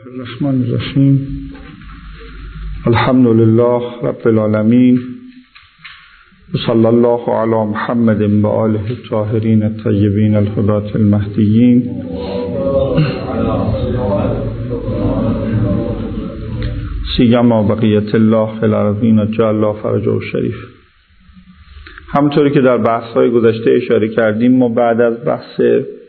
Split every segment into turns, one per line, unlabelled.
الرحمن الرحیم. الحمد لله رب العالمین و صلی الله علی محمد و آله الطاهرین الطیبین الهداة المهدیین. سیما بقیت الله فی الارضین جل الله فرجه الشریف. همونطوری که در بحث‌های گذشته اشاره کردیم، ما بعد از بحث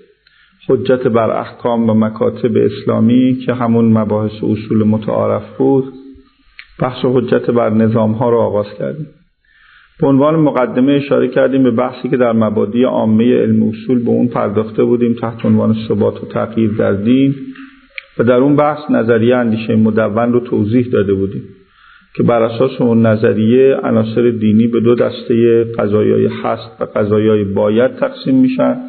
حجت بر احکام و مکاتب اسلامی که همون مباحث اصول متعارف بود، بحث حجت بر نظام‌ها رو آغاز کردیم. به عنوان مقدمه اشاره کردیم به بحثی که در مبادی عامه علم اصول به اون پرداخته بودیم تحت عنوان ثبات و تغییر در دین، و در اون بحث نظریه اندیشه مدون رو توضیح داده بودیم که بر اساس اون نظریه عناصر دینی به دو دسته قضایای هست و قضایای باید تقسیم میشن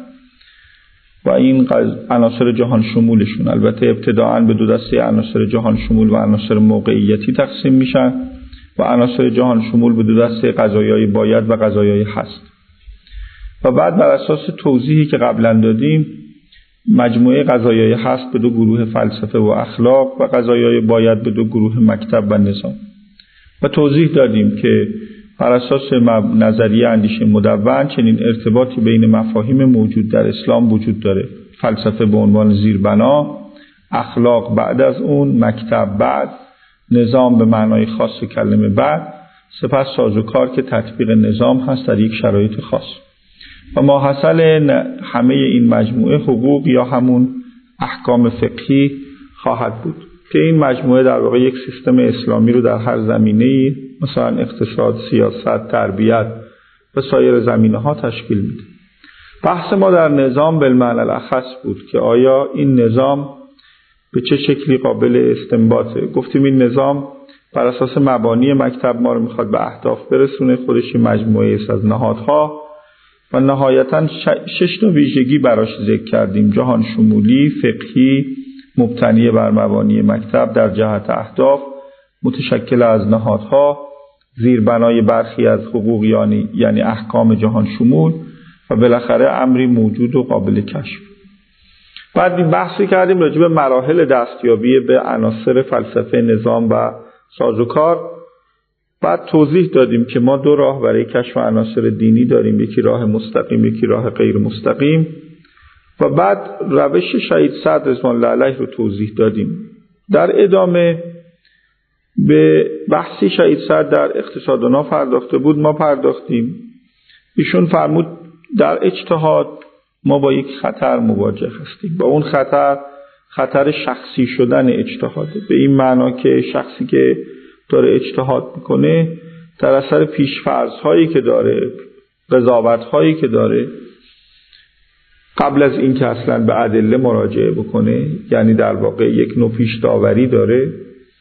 و این عناصر جهان شمولشون البته ابتداعاً به دو دسته عناصر جهان شمول و عناصر موقعیتی تقسیم میشن و عناصر جهان شمول به دو دسته قضایای باید و قضایای هست. و بعد بر اساس توضیحی که قبلا دادیم، مجموعه قضایای هست به دو گروه فلسفه و اخلاق و قضایای باید به دو گروه مکتب و نظام. و توضیح دادیم که بر اساس نظریه اندیشه مدون چنین ارتباطی بین مفاهیم موجود در اسلام وجود داره: فلسفه به عنوان زیربنا، اخلاق بعد از اون، مکتب بعد، نظام به معنای خاص کلمه بعد، سپس سازوکار که تطبیق نظام هست در یک شرایط خاص. و ماحصل همه این مجموعه حقوق یا همون احکام فقهی خواهد بود که این مجموعه در واقع یک سیستم اسلامی رو در هر زمینه‌ای، مثلا اقتصاد، سیاست، تربیت و سایر زمینه‌ها تشکیل میده. بحث ما در نظام بالمعنی الاخص بود که آیا این نظام به چه شکلی قابل استنباطه. گفتیم این نظام بر اساس مبانی مکتب ما رو میخواد به اهداف برسونه، خودش مجموعه است از نهادها و نهایتاً 6 ویژگی براش ذکر کردیم: جهان شمولی، فقهی، مبتنی بر مبانی مکتب در جهت اهداف، متشکل از نهادها، زیربنای برخی از حقوق یعنی احکام جهان شمول، و بالاخره امری موجود و قابل کشف. بعد این بحثی کردیم راجع به مراحل دستیابی به عناصر فلسفه نظام و سازوکار. بعد توضیح دادیم که ما دو راه برای کشف عناصر دینی داریم: یکی راه مستقیم، یکی راه غیر مستقیم. و بعد روش شهید صدر رضوان الله علیه رو توضیح دادیم. در ادامه به بحثی شهید صدر در اقتصادنا پرداخته بود ما پرداختیم. ایشون فرمود در اجتهاد ما با یک خطر مواجه هستیم. با اون خطر شخصی شدن اجتهاده، به این معنا که شخصی که داره اجتهاد میکنه در اثر پیش‌فرض هایی که داره، قضاوت هایی که داره، قبل از این که اصلا به ادله مراجعه بکنه، یعنی در واقع یک نوع پیش داوری داره،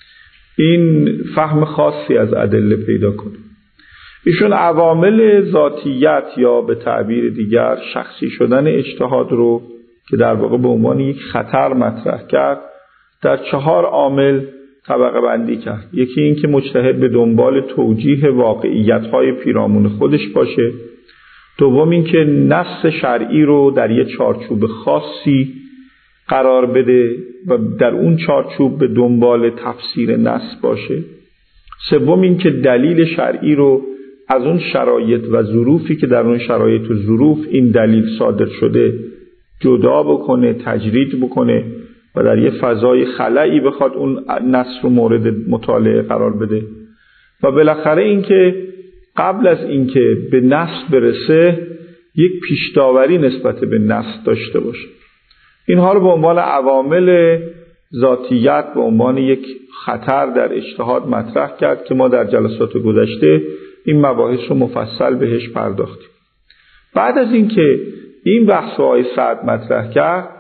این فهم خاصی از ادله پیدا کنه. ایشون عوامل ذاتیت یا به تعبیر دیگر شخصی شدن اجتهاد رو که در واقع به عنوان یک خطر مطرح کرد در 4 عامل طبقه بندی کرد. یکی این که مجتهد به دنبال توجیه واقعیت‌های پیرامون خودش باشه. دوم این که نص شرعی رو در یک چارچوب خاصی قرار بده و در اون چارچوب به دنبال تفسیر نص باشه. سوم این که دلیل شرعی رو از اون شرایط و ظروفی که در اون شرایط و ظروف این دلیل صادر شده جدا بکنه، تجرید بکنه و در یه فضای خلایی بخواد اون نص رو مورد مطالعه قرار بده. و بالاخره این که قبل از اینکه به نص برسه یک پیش‌داوری نسبت به نص داشته باشه. اینها رو به عنوان عوامل ذاتیت، به عنوان یک خطر در اجتهاد مطرح کرد که ما در جلسات گذشته این مباحث رو مفصل بهش پرداختیم. بعد از اینکه این بحث‌های سعد مطرح کرد،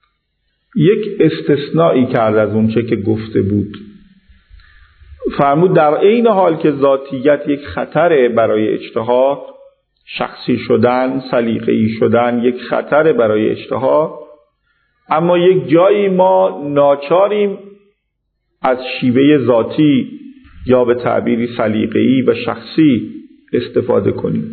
یک استثنایی کرد از اون چه که گفته بود. فرمود در عین حال که ذاتیت یک خطره برای اجتهاد، شخصی شدن، سلیقه‌ای شدن یک خطره برای اجتهاد، اما یک جایی ما ناچاریم از شیوه ذاتی یا به تعبیری سلیقه‌ای و شخصی استفاده کنیم.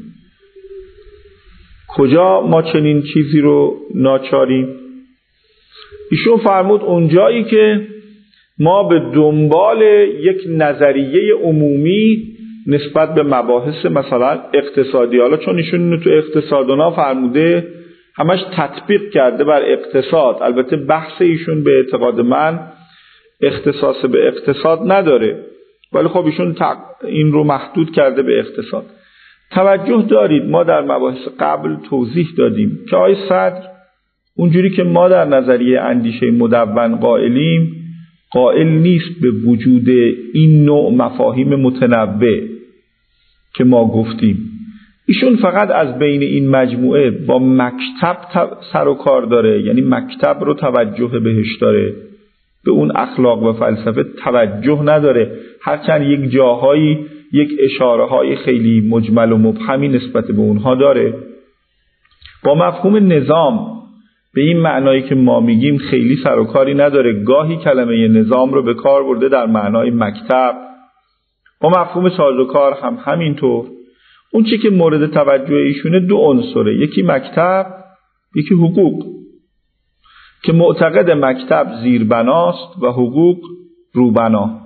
کجا ما چنین چیزی رو ناچاریم؟ ایشون فرمود اونجایی که ما به دنبال یک نظریه عمومی نسبت به مباحث مثلا اقتصادی، حالا چون ایشون اینو تو اقتصادنا فرموده همش تطبیق کرده بر اقتصاد، البته بحث ایشون به اعتقاد من اختصاص به اقتصاد نداره، ولی خب ایشون این رو محدود کرده به اقتصاد. توجه دارید ما در مباحث قبل توضیح دادیم که آقای صدر اونجوری که ما در نظریه اندیشه مدون قائلیم، قائل نیست به وجود این نوع مفاهیم متنوع که ما گفتیم. ایشون فقط از بین این مجموعه با مکتب سر و کار داره، یعنی مکتب رو توجه بهش داره، به اون اخلاق و فلسفه توجه نداره، هرچند یک جاهایی یک اشاره های خیلی مجمل و مبهمی نسبت به اونها داره. با مفهوم نظام به این معنایی که ما میگیم خیلی سر و کاری نداره، گاهی کلمه نظام رو به کار برده در معنای مکتب. با مفهوم سازوکار هم همینطور. اون چی که مورد توجه ایشونه دو عنصره، یکی مکتب، یکی حقوق، که معتقد مکتب زیربناست و حقوق روبنا.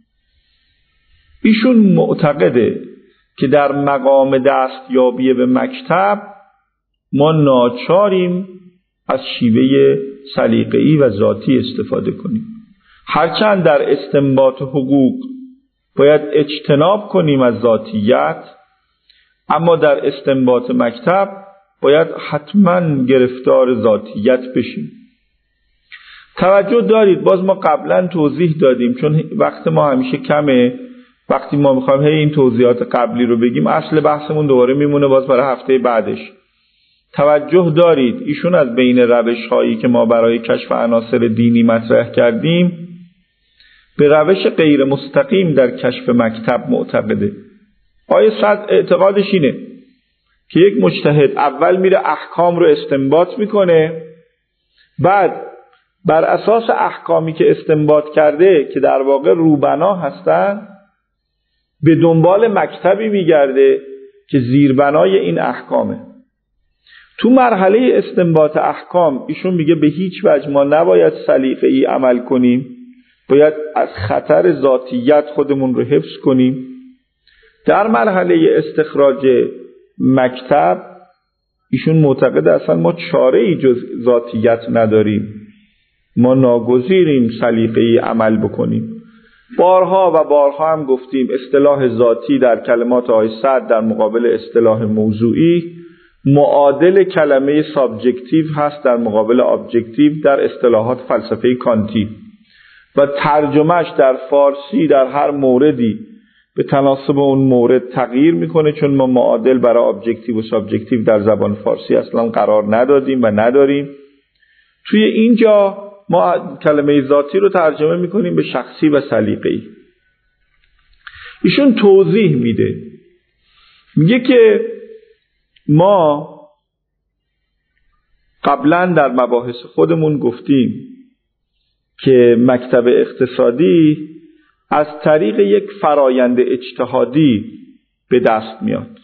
ایشون معتقده که در مقام دستیابی به مکتب ما ناچاریم از شیوه سلیقه‌ای و ذاتی استفاده کنیم، هرچند در استنباط حقوق باید اجتناب کنیم از ذاتیت، اما در استنباط مکتب باید حتما گرفتار ذاتیت بشیم. توجه دارید باز ما قبلا توضیح دادیم، چون وقت ما همیشه کمه، وقتی ما میخوایم این توضیحات قبلی رو بگیم اصل بحثمون دوباره میمونه باز برای هفته بعدش. توجه دارید ایشون از بین روش هایی که ما برای کشف عناصر دینی مطرح کردیم به روش غیر مستقیم در کشف مکتب معتقده. آیه صد اعتقادش اینه که یک مجتهد اول میره احکام رو استنباط میکنه، بعد بر اساس احکامی که استنباط کرده که در واقع روبنا هستن به دنبال مکتبی میگرده که زیربنای این احکامه. تو مرحله استنباط احکام ایشون میگه به هیچ وجه ما نباید سلیقه‌ای عمل کنیم، باید از خطر ذاتیت خودمون رو حفظ کنیم. در مرحله استخراج مکتب ایشون معتقد اصلا ما چاره‌ای جز ذاتیت نداریم، ما ناگزیریم سلیقه‌ای عمل بکنیم. بارها و بارها هم گفتیم اصطلاح ذاتی در کلمات آقای صدر در مقابل اصطلاح موضوعی معادل کلمه سابجکتیو هست در مقابل ابجکتیو در اصطلاحات فلسفه کانتی، و ترجمهش در فارسی در هر موردی به تناسب اون مورد تغییر میکنه، چون ما معادل برای ابجکتیو و سابجکتیو در زبان فارسی اصلا قرار ندادیم و نداریم. توی اینجا ما کلمه ذاتی رو ترجمه میکنیم به شخصی و سلیقه‌ای. ایشون توضیح میده، میگه که ما قبلا در مباحث خودمون گفتیم که مکتب اقتصادی از طریق یک فرایند اجتهادی به دست میاد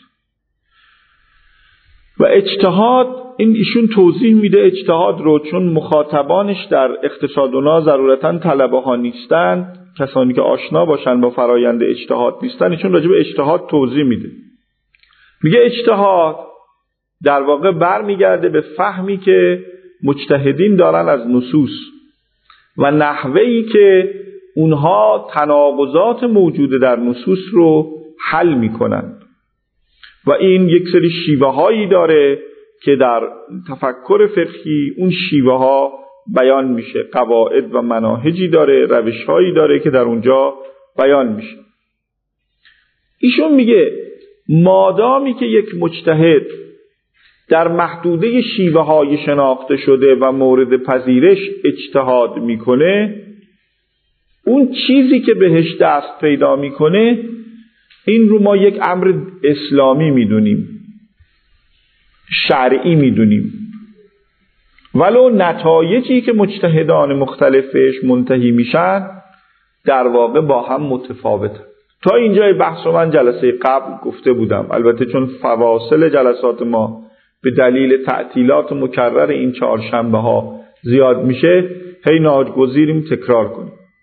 و اجتهاد، این ایشون توضیح میده اجتهاد رو، چون مخاطبانش در اقتصادنا ضرورتاً طلبه ها نیستن، کسانی که آشنا باشن با فرایند اجتهاد نیستن، ایشون راجع به اجتهاد توضیح میده. میگه اجتهاد در واقع برمیگرده به فهمی که مجتهدین دارن از نصوص و نحوهی که اونها تناقضات موجود در نصوص رو حل میکنن، و این یک سری شیوه هایی داره که در تفکر فقهی اون شیوه ها بیان میشه، قواعد و مناهجی داره، روش هایی داره که در اونجا بیان میشه. ایشون میگه مادامی که یک مجتهد در محدوده شیوه های شناخته شده و مورد پذیرش اجتهاد میکنه، اون چیزی که بهش دست پیدا میکنه این رو ما یک امر اسلامی میدونیم، شرعی میدونیم، ولو نتایجی که مجتهدان مختلفش منتهی میشن در واقع با هم متفاوته. تا اینجای بحث رو من جلسه قبل گفته بودم، البته چون فواصل جلسات ما به دلیل تعطیلات مکرر این چهارشنبه ها زیاد میشه هی ناگزیریم تکرار کنیم.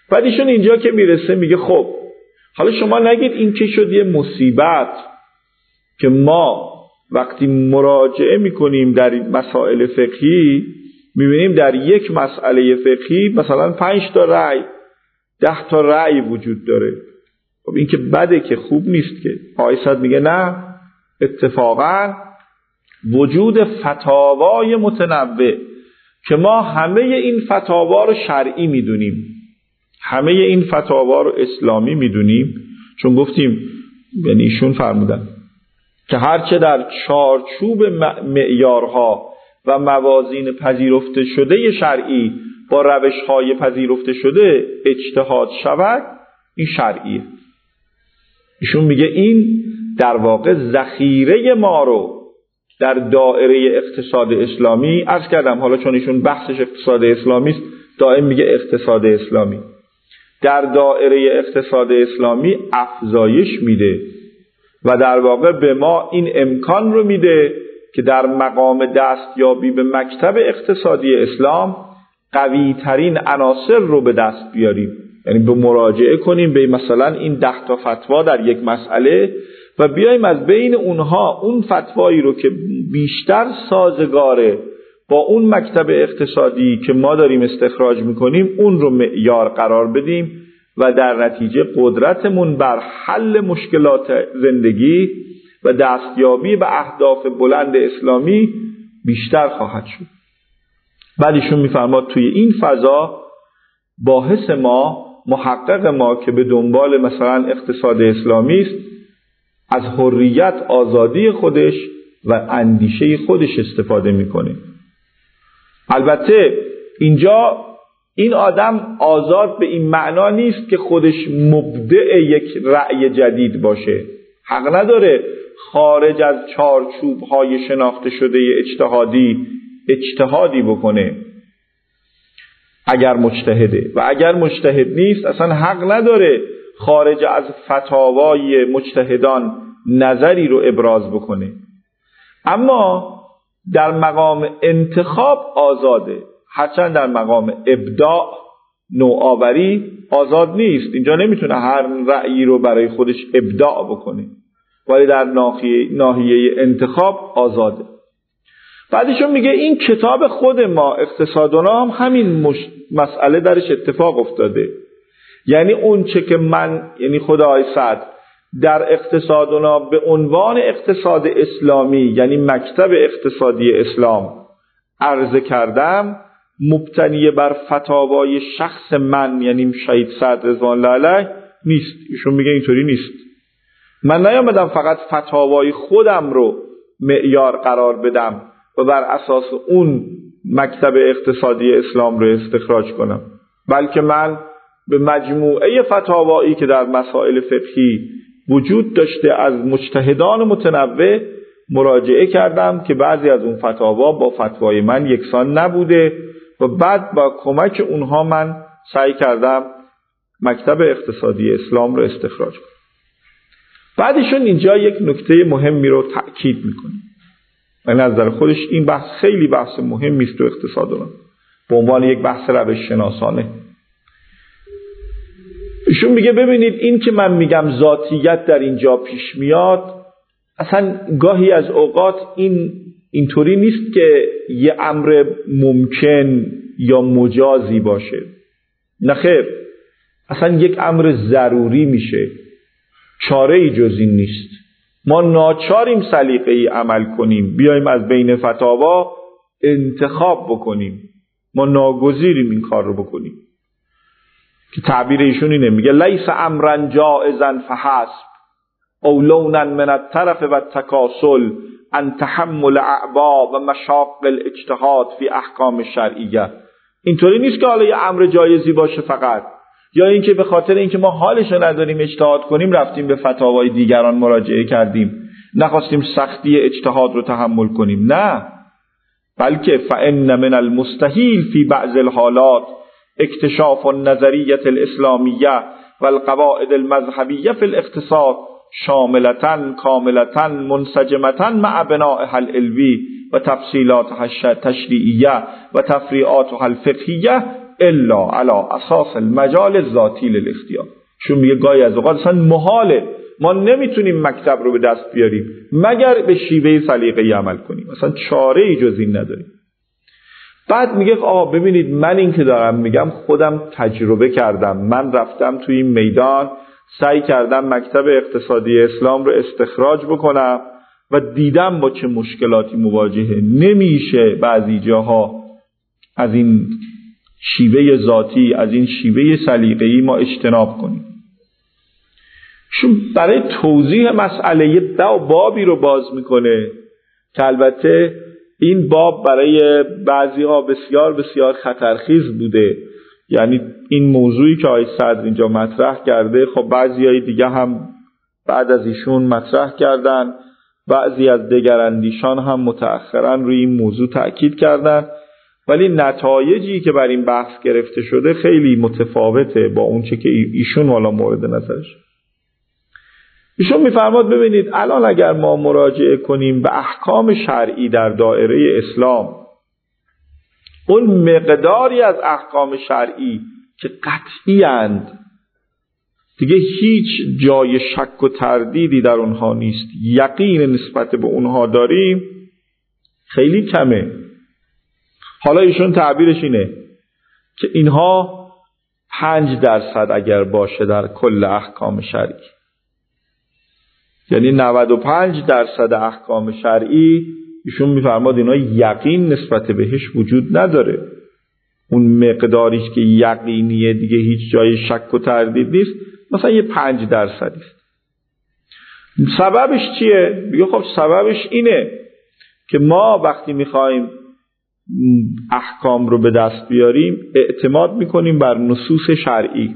بعد ایشون اینجا که میرسه میگه خب حالا شما نگید این که شد یه مصیبت که ما وقتی مراجعه میکنیم در مسائل فقهی میبینیم در یک مسئله فقهی مثلا 5 تا رأی 10 تا رأی وجود داره. خب این که بده، که خوب نیست. که آقای صد میگه نه، اتفاقا وجود فتاوای متنوع که ما همه این فتاوا رو شرعی میدونیم، همه این فتاوا رو اسلامی میدونیم، چون گفتیم یعنی ایشون فرمودن که هرچه در چارچوب معیارها و موازین پذیرفته شده شرعی با روش‌های پذیرفته شده اجتهاد شود، این شرعیه. ایشون میگه این در واقع ذخیره ما رو در دایره اقتصاد اسلامی، عرض کردم حالا چون ایشون بحثش اقتصاد اسلامی است دائم میگه اقتصاد اسلامی، در دایره اقتصاد اسلامی افزایش میده و در واقع به ما این امکان رو میده که در مقام دستیابی به مکتب اقتصادی اسلام قوی ترین عناصر رو به دست بیاریم، یعنی به مراجعه کنیم به مثلا این 10 تا فتوا در یک مسئله و بیایم از بین اونها اون فتوایی رو که بیشتر سازگاره با اون مکتب اقتصادی که ما داریم استخراج میکنیم اون رو معیار قرار بدیم و در نتیجه قدرتمون بر حل مشکلات زندگی و دستیابی به اهداف بلند اسلامی بیشتر خواهد شد. بعد ایشون میفرماد توی این فضا باحث ما، محقق ما که به دنبال مثلا اقتصاد اسلامی است، از حریت، آزادی خودش و اندیشه خودش استفاده میکنه. البته اینجا این آدم آزاد به این معنا نیست که خودش مبدع یک رأی جدید باشه، حق نداره خارج از چارچوب‌های شناخته شده اجتهادی بکنه اگر مجتهده، و اگر مجتهد نیست اصلا حق نداره خارج از فتاوای مجتهدان نظری رو ابراز بکنه. اما در مقام انتخاب آزاده، هرچند در مقام ابداع، نوآوری آزاد نیست. اینجا نمیتونه هر رأیی رو برای خودش ابداع بکنه، ولی در ناحیه انتخاب آزاده. بعدشون میگه این کتاب خود ما اقتصادنا هم همین مسئله درش اتفاق افتاده. یعنی اون چه که من، یعنی خدای سعد، در اقتصادنا به عنوان اقتصاد اسلامی یعنی مکتب اقتصادی اسلام عرضه کردم، مبتنی بر فتاوای شخص من یعنی شهید سعد رضوان الله علیه نیست. ایشون میگه اینطوری نیست. من نیامدم فقط فتاوای خودم رو معیار قرار بدم و بر اساس اون مکتب اقتصادی اسلام رو استخراج کنم، بلکه من به مجموعه فتاوایی که در مسائل فقهی وجود داشته از مجتهدان متنوع مراجعه کردم که بعضی از اون فتاوا با فتوای من یکسان نبوده و بعد با کمک اونها من سعی کردم مکتب اقتصادی اسلام رو استخراج کنم. بعدشون اینجا یک نکته مهمی رو تأکید میکنه. به نظر خودش این بحث خیلی بحث مهمی است تو اقتصادنا به عنوان یک بحث روش شناسانه. ایشون میگه ببینید این که من میگم ذاتیت در اینجا پیش میاد، اصلا گاهی از اوقات اینطوری نیست که یه امر ممکن یا مجازی باشه. نه خیر، اصلا یک امر ضروری میشه، چاره ای جز این نیست. ما ناچاریم سلیقه‌ای عمل کنیم، بیایم از بین فتاوا انتخاب بکنیم، ما ناگزیریم این کار رو بکنیم. که تعبیر ایشون اینه، میگه لیس امرا جائزا فحسب او لونا من الطرف و التکاسل ان تحمل اعباء و مشاق الاجتهاد فی احکام شرعیه. اینطوری نیست که حالا یه امر جایزی باشه فقط، یا اینکه به خاطر اینکه ما حالش رو نداریم اجتهاد کنیم رفتیم به فتاوای دیگران مراجعه کردیم، نخواستیم سختی اجتهاد رو تحمل کنیم. نه، بلکه فإن من المستحیل فی بعض الحالات اکتشاف النظریه الاسلامیه والقواعد المذهبیه فی الاقتصاد شاملتاً کاملتاً منسجمتاً مع بنائها العلوی و تفصیلاتها التشریعیه و تفریعاتها الفقهیه الا علی اساس المجال الذاتی للاختیار. چون میگه گاهی از اوقات اصلا محاله، ما نمیتونیم مکتب رو به دست بیاریم مگر به شیوه سلیقه‌ای عمل کنیم، اصلا چاره ای جز این نداریم. بعد میگه ببینید من این که دارم میگم خودم تجربه کردم، من رفتم توی این میدان سعی کردم مکتب اقتصادی اسلام رو استخراج بکنم و دیدم با چه مشکلاتی مواجهه. نمیشه بعضی جاها از این شیوه ذاتی، از این شیوه سلیقه‌ای ما اجتناب کنیم. چون برای توضیح مسئله یه بابی رو باز میکنه که البته این باب برای بعضی ها بسیار بسیار خطرخیز بوده. یعنی این موضوعی که آقای صدر اینجا مطرح کرده خب بعضی های دیگه هم بعد از ایشون مطرح کردن، بعضی از دیگراندیشان هم متأخرا روی این موضوع تأکید کردن، ولی نتایجی که بر این بحث گرفته شده خیلی متفاوته با اون چه که ایشون والا مورد نظرش. ایشون میفرماد ببینید الان اگر ما مراجعه کنیم به احکام شرعی در دایره اسلام، اون مقداری از احکام شرعی که قطعی اند دیگه هیچ جای شک و تردیدی در اونها نیست، یقین نسبت به اونها داریم، خیلی کمه. حالا ایشون تعبیرش اینه که اینها 5% اگر باشه در کل احکام شرعی، یعنی 95% احکام شرعی ایشون میفرماد اینا یقین نسبت بهش وجود نداره. اون مقداریش که یقینیه دیگه هیچ جای شک و تردید نیست، مثلا یه 5% است. سببش چیه؟ میگه خب سببش اینه که ما وقتی میخوایم احکام رو به دست بیاریم اعتماد میکنیم بر نصوص شرعی.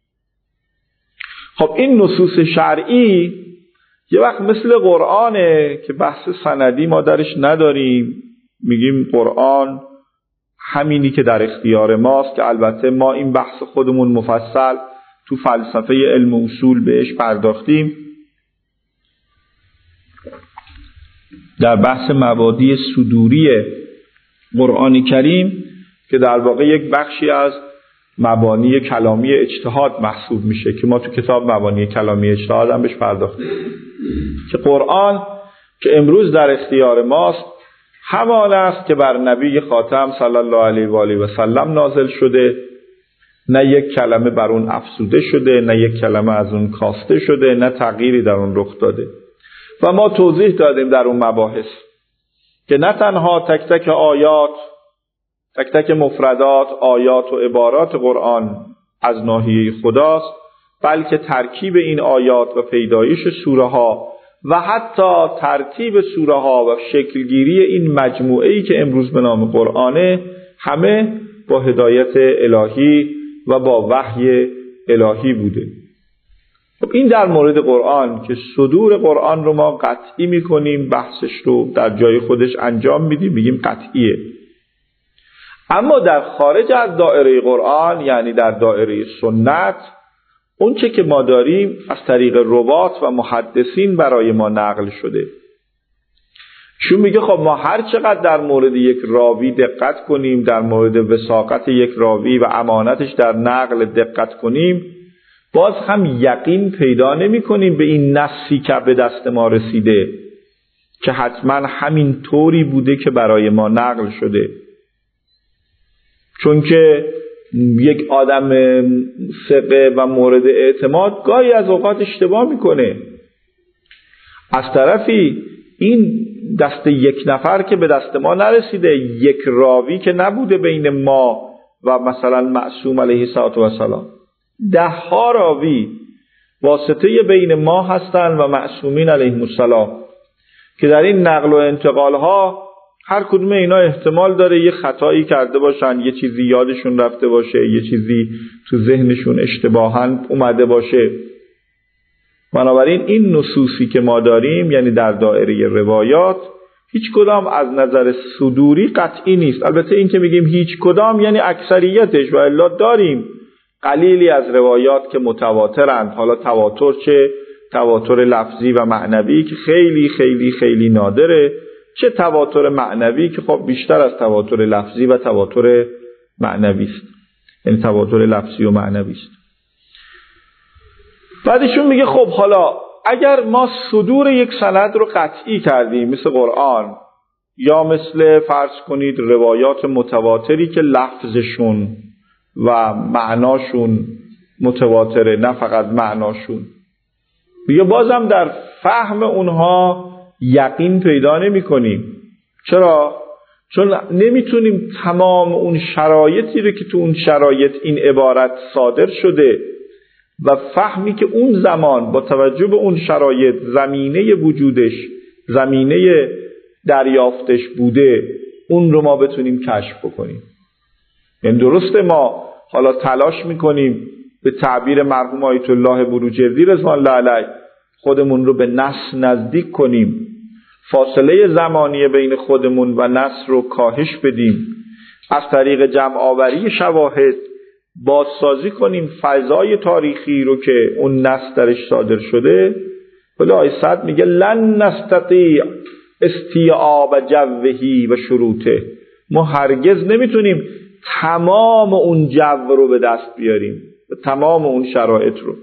خب این نصوص شرعی یه وقت مثل قرآنه که بحث سندی ما درش نداریم، میگیم قرآن همینی که در اختیار ماست، که البته ما این بحث خودمون مفصل تو فلسفه علم اصول بهش پرداختیم در بحث مبادی صدوری قرآن کریم که در واقع یک بخشی از مبانی کلامی اجتهاد محسوب میشه که ما تو کتاب مبانی کلامی اجتهاد هم بهش پرداختیم که قرآن که امروز در اختیار ماست همان است که بر نبی خاتم صلی الله علیه و آله و سلم نازل شده، نه یک کلمه بر اون افزوده شده، نه یک کلمه از اون کاسته شده، نه تغییری در اون رخ داده. و ما توضیح دادیم در اون مباحث که نه تنها تک تک آیات، تک تک مفردات، آیات و عبارات قرآن از ناحیه خداست، بلکه ترکیب این آیات و پیدایش سوره ها و حتی ترتیب سوره ها و شکلگیری این مجموعه‌ای که امروز به نام قرآنه همه با هدایت الهی و با وحی الهی بوده. خب این در مورد قرآن که صدور قرآن رو ما قطعی میکنیم، بحثش رو در جای خودش انجام میدیم، میگیم قطعیه. اما در خارج از دایره قرآن، یعنی در دایره سنت، اون چه که ما داریم از طریق روات و محدثین برای ما نقل شده. چون میگه خب ما هر چقدر در مورد یک راوی دقت کنیم، در مورد وثاقت یک راوی و امانتش در نقل دقت کنیم، باز هم یقین پیدا نمی کنیم به این نصی که به دست ما رسیده که حتما همین طوری بوده که برای ما نقل شده. چون که یک آدم ثقه و مورد اعتماد گاهی از اوقات اشتباه میکنه. از طرفی این دست یک نفر که به دست ما نرسیده، یک راوی که نبوده بین ما و مثلا معصوم علیه السلام، 10 راوی واسطه بین ما هستند و معصومین علیهم السلام که در این نقل و انتقال ها هر کدوم اینا احتمال داره یه خطایی کرده باشن، یه چیزی یادشون رفته باشه، یه چیزی تو ذهنشون اشتباهاً اومده باشه. بنابراین این نصوصی که ما داریم، یعنی در دایره روایات، هیچ کدام از نظر صدوری قطعی نیست. البته این که میگیم هیچ کدام یعنی اکثریتش، و الا داریم قلیلی از روایات که متواترند. حالا تواتر چه تواتر لفظی و معنوی که خیلی خیلی خیلی نادره، چه تواتر معنوی که خب بیشتر از تواتر لفظی و تواتر معنوی است. یعنی تواتر لفظی و معنوی است. بعدشون میگه خب حالا اگر ما صدور یک سند رو قطعی کردیم مثل قرآن یا مثل فرض کنید روایات متواتری که لفظشون و معناشون متواتره، نه فقط معناشون، میگه بازم در فهم اونها یقین پیدا نمی کنیم. چرا؟ چون نمیتونیم تمام اون شرایطی رو که تو اون شرایط این عبارت صادر شده و فهمی که اون زمان با توجه به اون شرایط زمینه وجودش، زمینه دریافتش بوده، اون رو ما بتونیم کشف بکنیم. یعنی درسته ما حالا تلاش میکنیم به تعبیر مرحوم آیت الله بروجردی رضوان الله علیه خودمون رو به نص نزدیک کنیم، فاصله زمانی بین خودمون و نص رو کاهش بدیم، از طریق جمع آوری شواهد بازسازی کنیم فضای تاریخی رو که اون نص درش صادر شده. ولی آیه 100 میگه لن نستطیع استیعاب جوهی و شروطه، ما هرگز نمیتونیم تمام اون جو رو به دست بیاریم، تمام اون شرایط رو.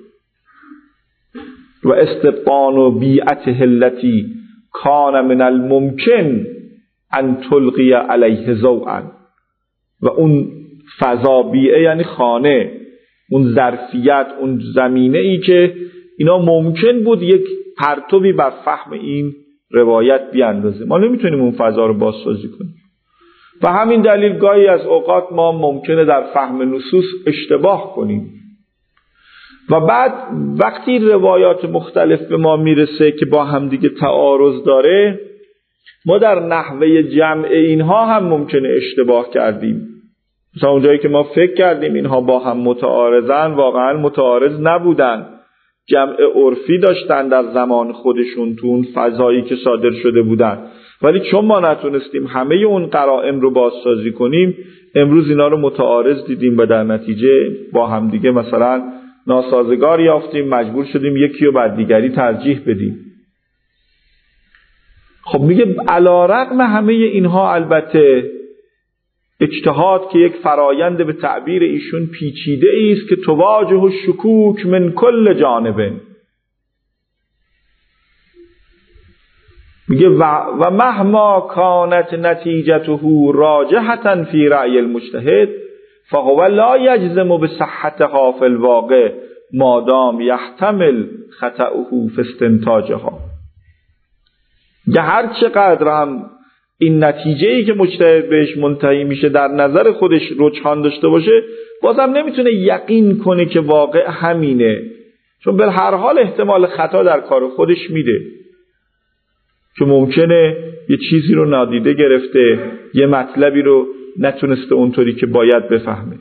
و استبقان و بیعته التی کان من الممکن ان تلقی علیه ضوءا، و اون فضا، بیعه یعنی خانه، اون ظرفیت، اون زمینه ای که اینا ممکن بود یک پرتوی بر فهم این روایت بیاندازه، ما نمیتونیم اون فضا رو بازسازی کنیم. و همین دلیل گاهی از اوقات ما ممکنه در فهم نصوص اشتباه کنیم. و بعد وقتی روایات مختلف به ما میرسه که با همدیگه تعارض داره، ما در نحوه جمع اینها هم ممکنه اشتباه کردیم. مثلا اونجایی که ما فکر کردیم اینها با هم متعارضن، واقعا متعارض نبودن، جمع عرفی داشتن در زمان خودشون تو اون فضایی که صادر شده بودن. ولی چون ما نتونستیم همه اون قرائن رو بازسازی کنیم، امروز اینا رو متعارض دیدیم و در نتیجه با هم دیگه مثلا ناسازگار یافتیم، مجبور شدیم یکی رو بر دیگری ترجیح بدیم. خب میگه علی‌رغم همه اینها البته اجتهاد که یک فرایند به تعبیر ایشون پیچیده است که تواجه الشکوک من کل جانب، میگه و مهما کانت نتیجته راجحة فی رأی المجتهد فهو لا یجزم بصحتها فی الواقع مادام یحتمل خطأه فی استنتاجها. هر چقدر هم این نتیجه‌ای که مجتهد بهش منتهی میشه در نظر خودش رجحان داشته باشه، بازم نمیتونه یقین کنه که واقع همینه، چون به هر حال احتمال خطا در کار خودش میده، که ممکنه یه چیزی رو نادیده گرفته، یه مطلبی رو نتونسته اونطوری که باید بفهمه.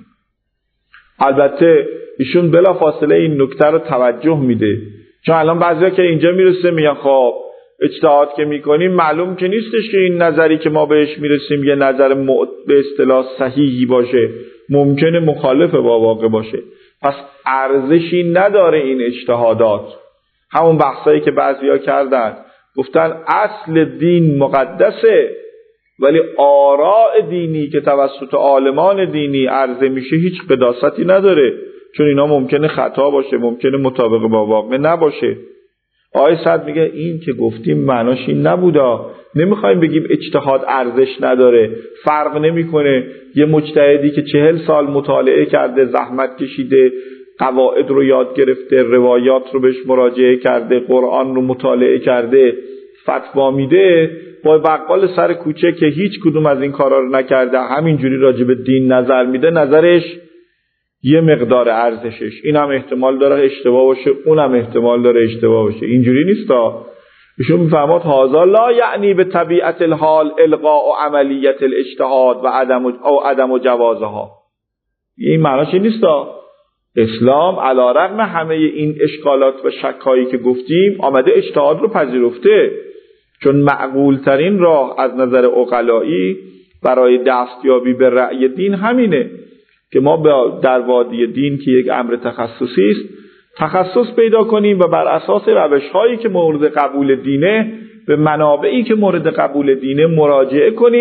البته ایشون بلافاصله این نکته رو توجه میده، چون الان بعضیا که اینجا میرسه میگن خب اجتهاد که میکنیم معلوم که نیستش که این نظری که ما بهش میرسیم یه نظر به اصطلاح صحیحی باشه، ممکنه مخالف با واقع باشه، پس ارزشی نداره این اجتهادات. همون بحثایی که بعضیا کردن، گفتن اصل دین مقدسه، ولی آراء دینی که توسط عالمان دینی عرضه میشه هیچ قداستی نداره، چون اینا ممکنه خطا باشه، ممکنه مطابق با واقع نباشه. آیه 100 میگه این که گفتیم معناش این نبودا، نمیخوایم بگیم اجتهاد ارزش نداره، فرق نمیکنه یه مجتهدی که 40 سال مطالعه کرده، زحمت کشیده، قواعد رو یاد گرفته، روایات رو بهش مراجعه کرده، قرآن رو مطالعه کرده، فتوا میده، با بقال سر کوچه که هیچ کدوم از این کارا رو نکرده همینجوری راجع به دین نظر میده، نظرش یه مقدار ارزشش اینم احتمال داره اشتباه باشه، اونم احتمال داره اشتباه باشه. اینجوری نیستا. ایشون میفهمد هذا لا یعنی به طبیعت الحال الغاء و عملیت الاجتهاد و عدم جوازها. این معناش نیستا. اسلام علی‌رغم همه این اشکالات و شکایی که گفتیم آمده اجتهاد رو پذیرفته، چون معقول ترین راه از نظر عقلایی برای دستیابی به رأی دین همینه که ما در وادی دین که یک امر تخصصی است تخصص پیدا کنیم و بر اساس روش‌هایی که مورد قبول دینه به منابعی که مورد قبول دینه مراجعه کنیم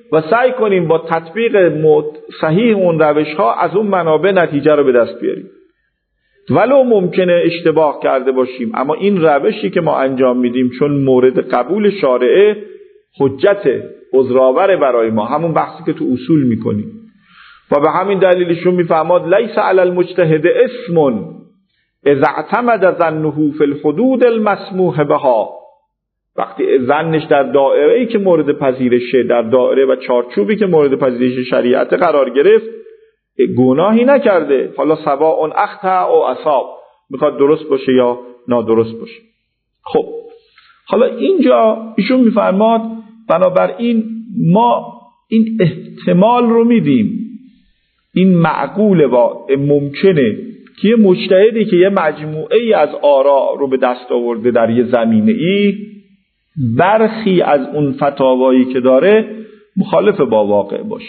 و سعی کنیم با تطبیق صحیح اون روش‌ها از اون منابع نتیجه رو به دست بیاریم. ولو ممکنه اشتباه کرده باشیم، اما این روشی که ما انجام میدیم چون مورد قبول شارعه، حجت عذرآور برای ما، همون بحثی که تو اصول میکنیم. و به همین دلیلشون میفهماد لیس علی المجتهد اسم اذا اعتمد ظنه فی الحدود المسموح بها. وقتی ظنش در دایره‌ای که مورد پذیرشه، در دایره و چارچوبی که مورد پذیرش شریعت قرار گرفت، گناهی نکرده، حالا سواء اخطأ او اصاب، میخواد درست باشه یا نادرست باشه. خب حالا اینجا ایشون میفرماد بنابراین ما این احتمال رو میدیم، این معقوله و ممکنه که یه مجتهدی که یه مجموعه ای از آراء رو به دست آورده در یه زمینه ای، برخی از اون فتاوایی که داره مخالف با واقع باشه.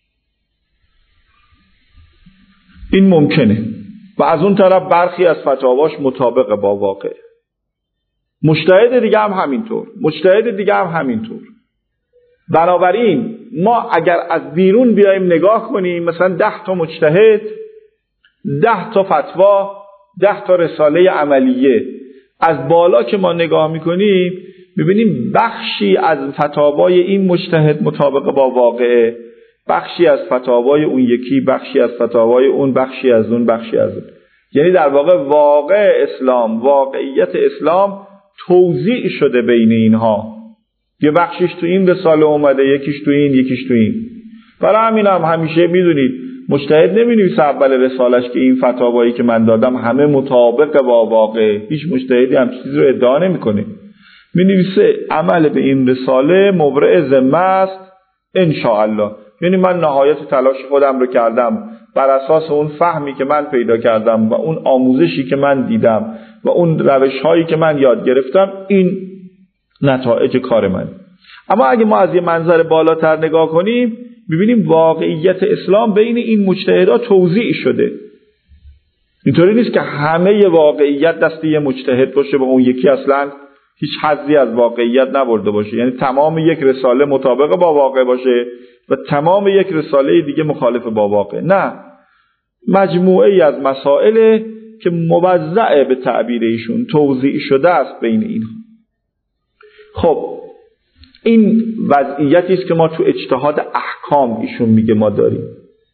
این ممکنه. و از اون طرف برخی از فتاواش مطابق با واقع. مجتهد دیگه هم همینطور، مجتهد دیگه هم همینطور. بنابراین ما اگر از بیرون بیایم نگاه کنیم، مثلا 10 تا مجتهد، 10 تا فتوا، 10 تا رساله عملیه، از بالا که ما نگاه میکنیم میبینیم بخشی از فتاوای این مجتهد مطابق با واقعه، بخشی از فتاوای اون یکی، بخشی از فتاوای اون، بخشی از اون، بخشی از اون. یعنی در واقع واقع اسلام، واقعیت اسلام توزیع شده بین اینها. یه بخشش تو این رساله اومده، یکیش تو این، یکیش تو این. برای همین هم همیشه میدونید مجتهد نمی‌نویسه اول رسالش که این فتاوایی که من دادم همه مطابق با واقع. هیچ مجتهدی هم چیزی رو ادعا نمی‌کنه. می‌نویسه عمل به این رساله مبرئ ذمه است ان شاء الله. یعنی من نهایت تلاش خودم رو کردم بر اساس اون فهمی که من پیدا کردم و اون آموزشی که من دیدم و اون روش‌هایی که من یاد گرفتم، این نتایج کار من. اما اگه ما از یه منظر بالاتر نگاه کنیم ببینیم واقعیت اسلام بین این مجتهدها توزیع شده. اینطوری نیست که همه واقعیت دست یه مجتهد باشه و اون یکی اصلا هیچ حظی از واقعیت نبرده باشه. یعنی تمام یک رساله مطابق با واقع باشه و تمام یک رساله دیگه مخالف با واقع. نه، مجموعه ای از مسائل که موزع به تعبیر ایشون توزیع شده است بین اینها. خب این وضعیتی است که ما تو اجتهاد احکام ایشون میگه ما داریم.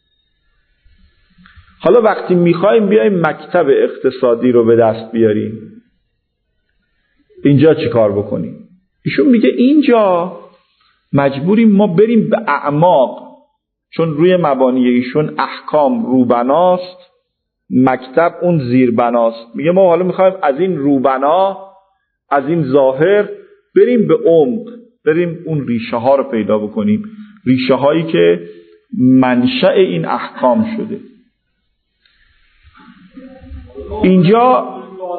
حالا وقتی میخوایم بیایم مکتب اقتصادی رو به دست بیاریم، اینجا چی کار بکنیم؟ ایشون میگه اینجا مجبوریم ما بریم به اعماق، چون روی مبانی ایشون احکام روبناست، مکتب اون زیربناست. میگه ما حالا میخوایم از این روبنا، از این ظاهر بریم به عمق، بریم اون ریشه ها رو پیدا بکنیم، ریشه هایی که منشأ این احکام شده. اینجا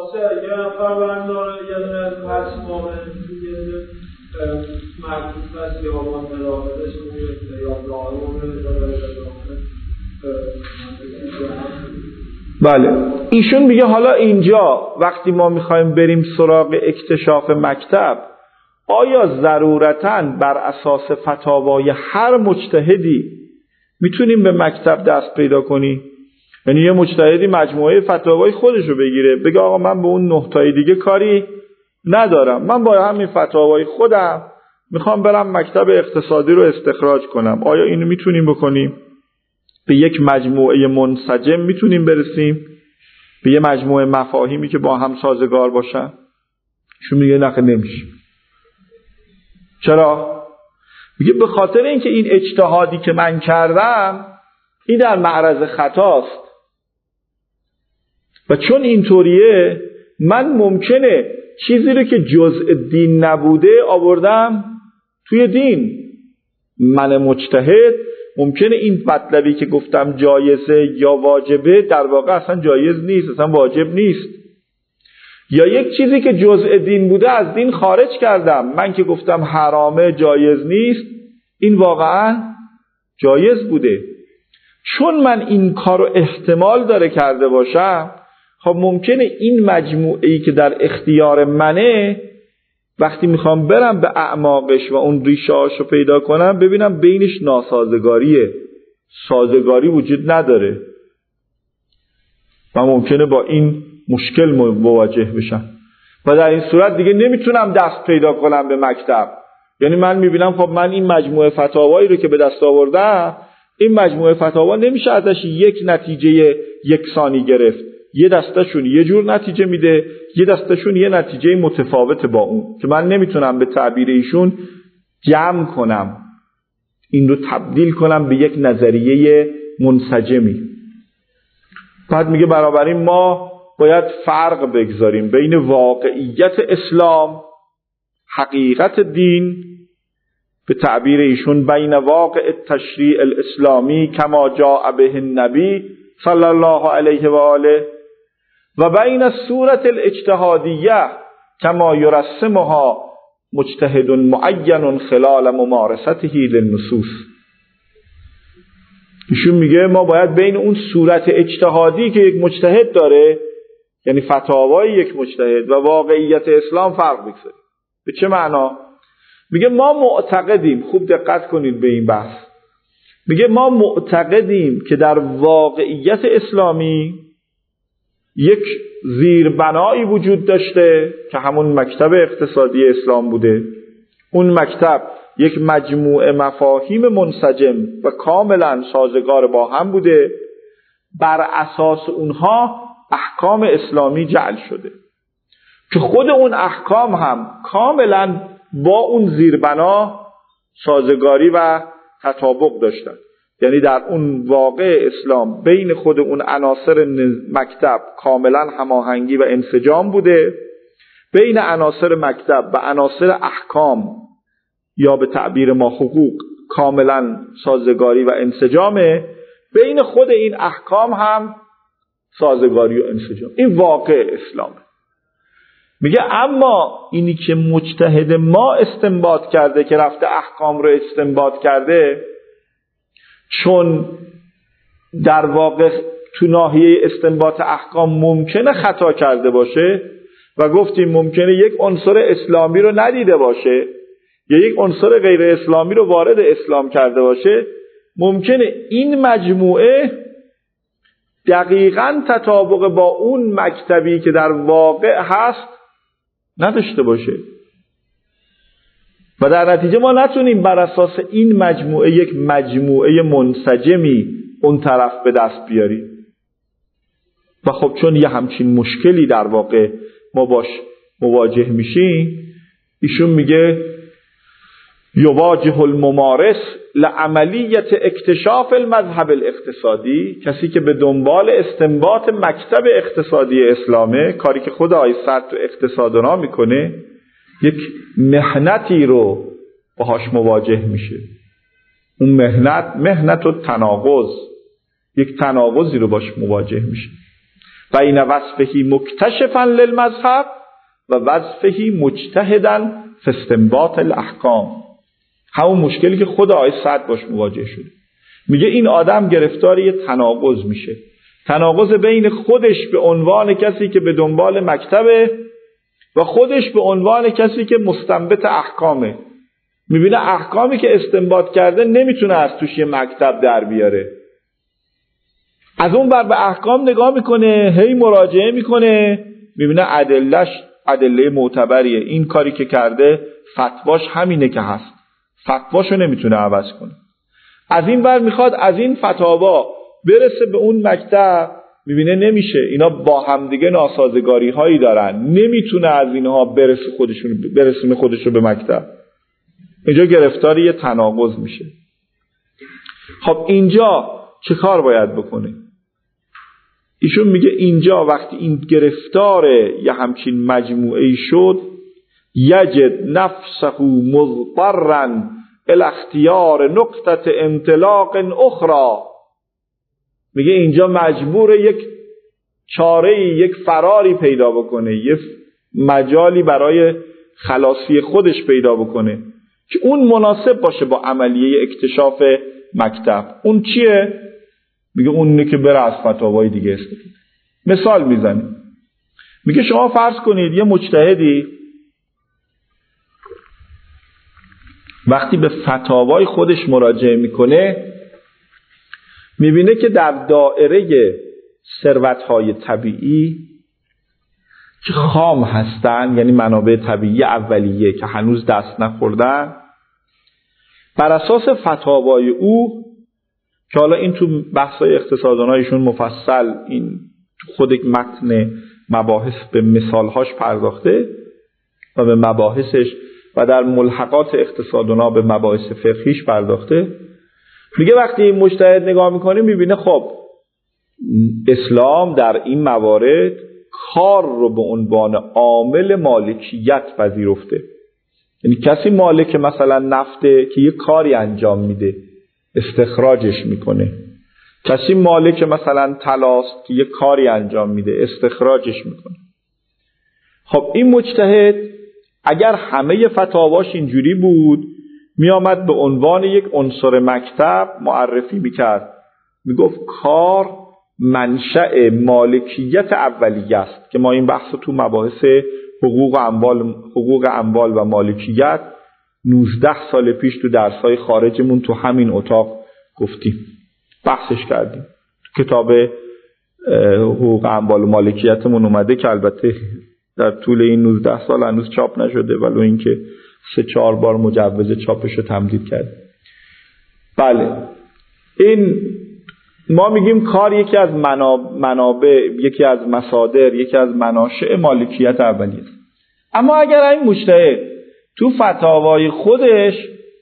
بله، ایشون میگه حالا اینجا وقتی ما میخوایم بریم سراغ اکتشاف مکتب، آیا ضرورتاً بر اساس فتاوای هر مجتهدی میتونیم به مکتب دست پیدا کنیم؟ یعنی یه مجتهدی مجموعه فتاوای خودشو بگیره بگه آقا من به اون 9 تای دیگه کاری ندارم، من با همین فتاوای خودم میخوام برم مکتب اقتصادی رو استخراج کنم. آیا اینو میتونیم بکنیم؟ به یک مجموعه منسجم میتونیم برسیم؟ به یه مجموعه مفاهیمی که با هم سازگار باشن؟ شو میگه نه، نمیشه. چرا؟ میگه به خاطر اینکه این اجتهادی که من کردم این در معرض خطاست و چون اینطوریه من ممکنه چیزی رو که جزء دین نبوده آوردم توی دین. من مجتهد ممکنه این مطلبی که گفتم جایزه یا واجبه در واقع اصلا جایز نیست، اصلا واجب نیست. یا یک چیزی که جزء دین بوده از دین خارج کردم، من که گفتم حرامه جایز نیست، این واقعا جایز بوده. چون من این کارو احتمال داره کرده باشم، خب ممکنه این مجموعه‌ای که در اختیار منه وقتی میخوام برم به اعماقش و اون ریشه‌هاشو پیدا کنم ببینم بینش ناسازگاریه، سازگاری وجود نداره و ممکنه با این مشکل مواجه بشم و در این صورت دیگه نمیتونم دست پیدا کنم به مکتب. یعنی من میبینم خب من این مجموعه فتاوایی رو که به دست آوردم، این مجموعه فتاوا نمیشه ازش یک نتیجه یکسانی گرفت. یه دستشون یه جور نتیجه میده، یه دستشون یه نتیجه متفاوت با اون که من نمیتونم به تعبیر ایشون جمع کنم، این رو تبدیل کنم به یک نظریه منسجمی. بعد میگه بنابراین ما باید فرق بگذاریم بین واقعیت اسلام، حقیقت دین، به تعبیر ایشون بین واقع التشریع الاسلامی کما جاء به النبی صلی الله علیه و آله و بین الصورت الاجتهادیه کما یرسمها مجتهد معین خلال ممارسته للنصوص. ایشون میگه ما باید بین اون صورت اجتهادی که یک مجتهد داره، یعنی فتاوای یک مجتهد، و واقعیت اسلام فرق بگذاریم. به چه معنا؟ میگه ما معتقدیم، خوب دقت کنید به این بحث، میگه ما معتقدیم که در واقعیت اسلامی یک زیربنایی وجود داشته که همون مکتب اقتصادی اسلام بوده. اون مکتب یک مجموعه مفاهیم منسجم و کاملا سازگار با هم بوده، بر اساس اونها احکام اسلامی جعل شده که خود اون احکام هم کاملا با اون زیربنا سازگاری و تطابق داشتن. یعنی در اون واقع اسلام بین خود اون عناصر مکتب کاملا هماهنگی و انسجام بوده، بین عناصر مکتب و عناصر احکام یا به تعبیر ما حقوق کاملا سازگاری و انسجامه، بین خود این احکام هم سازگاری و انسجام. این واقع اسلامه. میگه اما اینی که مجتهد ما استنباط کرده، که رفته احکام رو استنباط کرده، چون در واقع تو ناحیه استنباط احکام ممکنه خطا کرده باشه و گفتیم ممکنه یک عنصر اسلامی رو ندیده باشه یا یک عنصر غیر اسلامی رو وارد اسلام کرده باشه، ممکنه این مجموعه دقیقاً تطابق با اون مکتبی که در واقع هست نداشته باشه و در نتیجه ما نتونیم بر اساس این مجموعه یک مجموعه منسجمی اون طرف به دست بیاریم. و خب چون یه همچین مشکلی در واقع ما باش مواجه میشیم، ایشون میگه یواجه الممارس لعملیت اکتشاف المذهب الاقتصادی، کسی که به دنبال استنباط مکتب اقتصادی اسلامه، کاری که خود آقای سعد تو اقتصادنا میکنه، یک محنتی رو باهاش مواجه میشه. اون محنت و تناقض، یک تناقضی رو باش مواجه میشه بین وصفهی مکتشفا للمذهب و وصفهی مجتهدا فی استنباط الاحکام. همون مشکلی که خود آقای سعد باش مواجه شده. میگه این آدم گرفتار یه تناقض میشه، تناقض بین خودش به عنوان کسی که به دنبال مکتبه و خودش به عنوان کسی که مستنبط احکامه. میبینه احکامی که استنباط کرده نمیتونه از توش یه مکتب در بیاره، از اون بر به احکام نگاه میکنه، هی مراجعه میکنه، میبینه ادله معتبریه، این کاری که کرده فتواش همینه که هست، فتواشو نمیتونه عوض کنه. از این بر میخواد از این فتاوا برسه به اون مکتب، میبینه نمیشه، اینا با همدیگه ناسازگاری هایی دارن، نمیتونه از اینها برسونه خودشو به مکتب. اینجا گرفتار یه تناقض میشه. خب اینجا چه کار باید بکنه؟ ایشون میگه اینجا وقتی این گرفتار یه همچین مجموعه‌ای شد، یجد نفسه مضطرا الی اختیار نقطه انطلاق اخرى. میگه اینجا مجبور یک چاره‌ای، یک فراری پیدا بکنه، یک مجالی برای خلاصی خودش پیدا بکنه که اون مناسب باشه با عملیه اکتشاف مکتب. اون چیه؟ میگه اونه که بره از فتاوای دیگه استفاده. مثال میزنه، میگه شما فرض کنید یه مجتهدی وقتی به فتاوای خودش مراجعه میکنه میبینه که در دایره ثروت‌های طبیعی که خام هستن، یعنی منابع طبیعی اولیه که هنوز دست نخوردن، بر اساس فتاوای او که حالا این تو بحث‌های اقتصاددانایشون مفصل این تو خود یک متن مباحث به مثالهاش پرداخته و به مباحثش و در ملحقات اقتصاددانا به مباحث فقهیش پرداخته. میگه وقتی این مجتهد نگاه میکنه میبینه خب اسلام در این موارد کار رو به عنوان عامل مالکیت پذیرفته. یعنی کسی مالک مثلا نفته که یه کاری انجام میده، استخراجش میکنه. کسی مالک مثلا طلاست که یه کاری انجام میده، استخراجش میکنه. خب این مجتهد اگر همه فتاواش اینجوری بود میآمد به عنوان یک عنصر مکتب معرفی میکرد، میگفت کار منشأ مالکیت اولیه است، که ما این بحث تو مباحث حقوق اموال و مالکیت 19 سال پیش تو درس‌های خارجمون تو همین اتاق گفتیم، بحثش کردیم. تو کتاب حقوق اموال و مالکیتمون اومده که البته در طول این 19 سال هنوز چاپ نشده، ولی اینکه 3-4 بار مجوز چاپش رو تمدید کرد. بله، این ما میگیم کار یکی از منابع، یکی از مصادر، یکی از مناشئ مالکیت اولیه است. اما اگر این مجتهد تو فتاوای خودش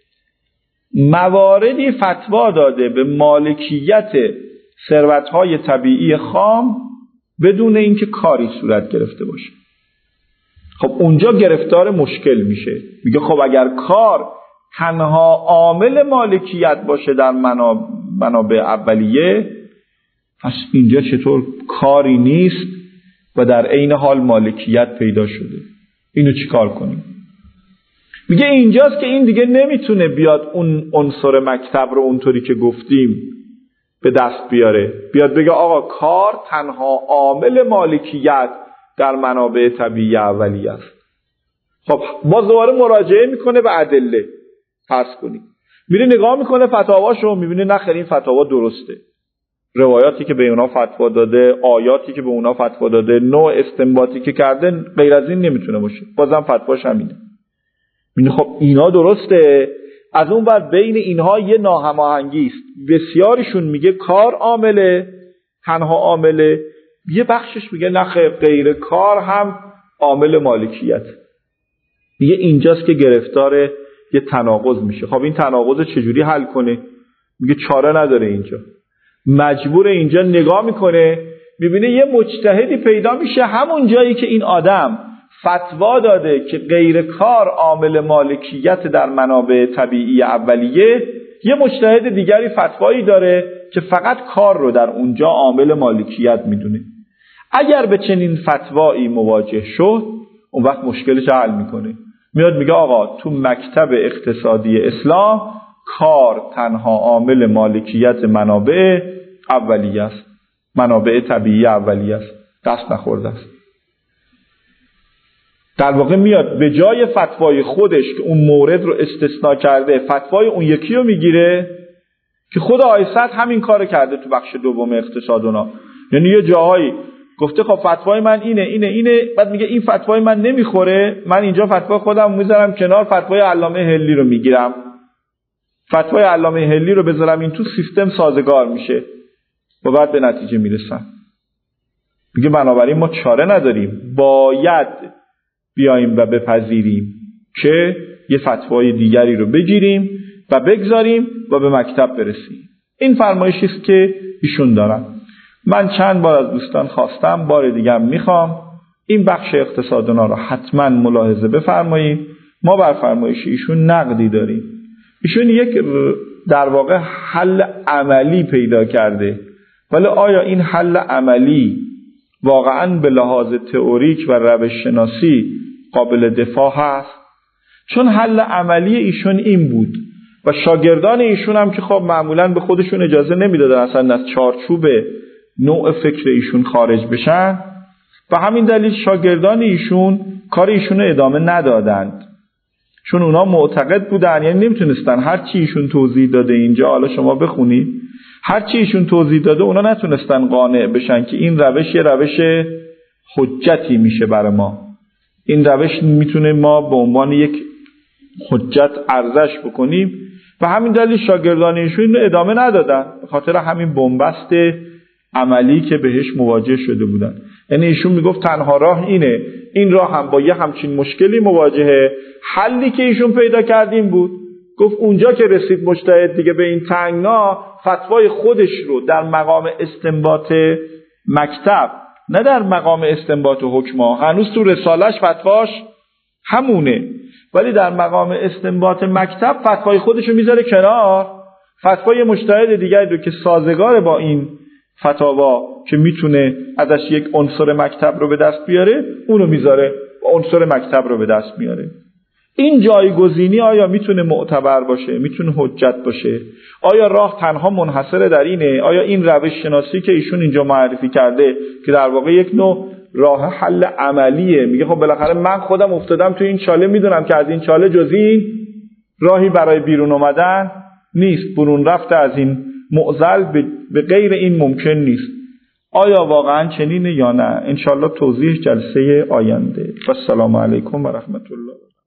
مواردی فتوا داده به مالکیت ثروت‌های طبیعی خام بدون اینکه کاری صورت گرفته باشه، خب اونجا گرفتار مشکل میشه. میگه خب اگر کار تنها عامل مالکیت باشه در منابع اولیه، پس اینجا چطور کاری نیست و در عین حال مالکیت پیدا شده؟ اینو چی کار کنیم؟ میگه اینجاست که این دیگه نمیتونه بیاد اون عنصر مکتب رو اونطوری که گفتیم به دست بیاره، بیاد بگه آقا کار تنها عامل مالکیت در منابع طبیعی اولیه است. خب باز دوباره مراجعه میکنه به ادله. فرض کنید میره نگاه میکنه فتاواشو، میبینه نخیر این فتاوا درسته، روایاتی که به اونا فتوا داده، آیاتی که به اونا فتوا داده، نوع استنباطی که کرده غیر از این نمیتونه باشه، بازم فتواش همینه. میگه خب اینا درسته، از اون بعد بین اینها یه ناهماهنگی است. بسیاریشون میگه کار عامله، تنها عامله، یه بخشش میگه نخیر غیر کار هم عامل مالکیت. میگه اینجاست که گرفتار یه تناقض میشه. خب این تناقض چجوری حل کنه؟ میگه چاره نداره، اینجا مجبور اینجا نگاه میکنه، میبینه یه مجتهدی پیدا میشه همون جایی که این آدم فتوا داده که غیر کار عامل مالکیت در منابع طبیعی اولیه، یه مجتهد دیگری فتوایی داره که فقط کار رو در اونجا عامل مالکیت میدونه. اگر به چنین فتوایی مواجه شد، اون وقت مشکلش حل میکنه. میاد میگه آقا تو مکتب اقتصادی اسلام کار تنها عامل مالکیت منابع اولیه است، منابع طبیعی اولیه است، دست نخورده است. در واقع میاد به جای فتوای خودش که اون مورد رو استثناء کرده، فتوای اون یکی رو میگیره که خود آیست همین کار کرده تو بخش دوم اقتصادونا. یعنی یه جاهایی گفته خب فتوای من اینه، بعد میگه این فتوای من نمیخوره، من اینجا فتوای خودم میذارم کنار، فتوای علامه هلی رو میگیرم، فتوای علامه هلی رو بذارم این تو سیستم سازگار میشه و بعد به نتیجه میرسم. میگه بنابراین ما چاره نداریم، باید بیاییم و بپذیریم که یه فتوای دیگری رو بگیریم و بگذاریم و به مکتب برسیم. این فرمایشی است که ایشون دارن. من چند بار از دوستان خواستم، بار دیگه هم میخوام این بخش اقتصادنا رو حتما ملاحظه بفرمایید. ما بر فرمایش ایشون نقدی داریم. ایشون یک در واقع حل عملی پیدا کرده، ولی آیا این حل عملی واقعاً به لحاظ تئوریک و روش شناسی قابل دفاع هست؟ چون حل عملی ایشون این بود و شاگردان ایشون هم که خب معمولاً به خودشون اجازه نمیدادن اصلا از چارچوب نوع فکر ایشون خارج بشن و همین دلیل شاگردان ایشون کار ایشون رو ادامه ندادند. چون اونا معتقد بودن، یعنی نمیتونستن هر چی ایشون توضیح داده اینجا، حالا شما بخونید، هر چی ایشون توضیح داده اونا نتونستن قانع بشن که این روش یه روش حجتی میشه برای ما، این روش میتونه ما به عنوان یک حجت ارزش بکنیم و همین دلیل شاگردان ایشون رو ادامه ندادن، به خاطر همین بنبست عملی که بهش مواجه شده بودن. یعنی ایشون میگفت تنها راه اینه، این راه هم با یه همچین مشکلی مواجهه، حلی که ایشون پیدا کردیم بود، گفت اونجا که رسید مجتهد دیگه به این تنگنا، فتوای خودش رو در مقام استنباط مکتب، نه در مقام استنباط حکما، هنوز تو رسالش فتواش همونه، ولی در مقام استنباط مکتب فتوای خودش رو میذاره کنار، فتوای مجتهد دیگری رو که سازگار با این فتاوا که میتونه ازش یک عنصر مکتب رو به دست بیاره، اونو میذاره و عنصر مکتب رو به دست میاره. این جایگزینی آیا میتونه معتبر باشه، میتونه حجت باشه؟ آیا راه تنها منحصر در اینه؟ آیا این روش شناسی که ایشون اینجا معرفی کرده که در واقع یک نوع راه حل عملیه، میگه خب بالاخره من خودم افتادم تو این چاله، میدونم که از این چاله جز این راهی برای بیرون اومدن نیست، برون رفت از این معضل به غیر این ممکن نیست. آیا واقعا چنینه یا نه؟ انشالله توضیح جلسه آینده. و السلام علیکم و رحمت الله.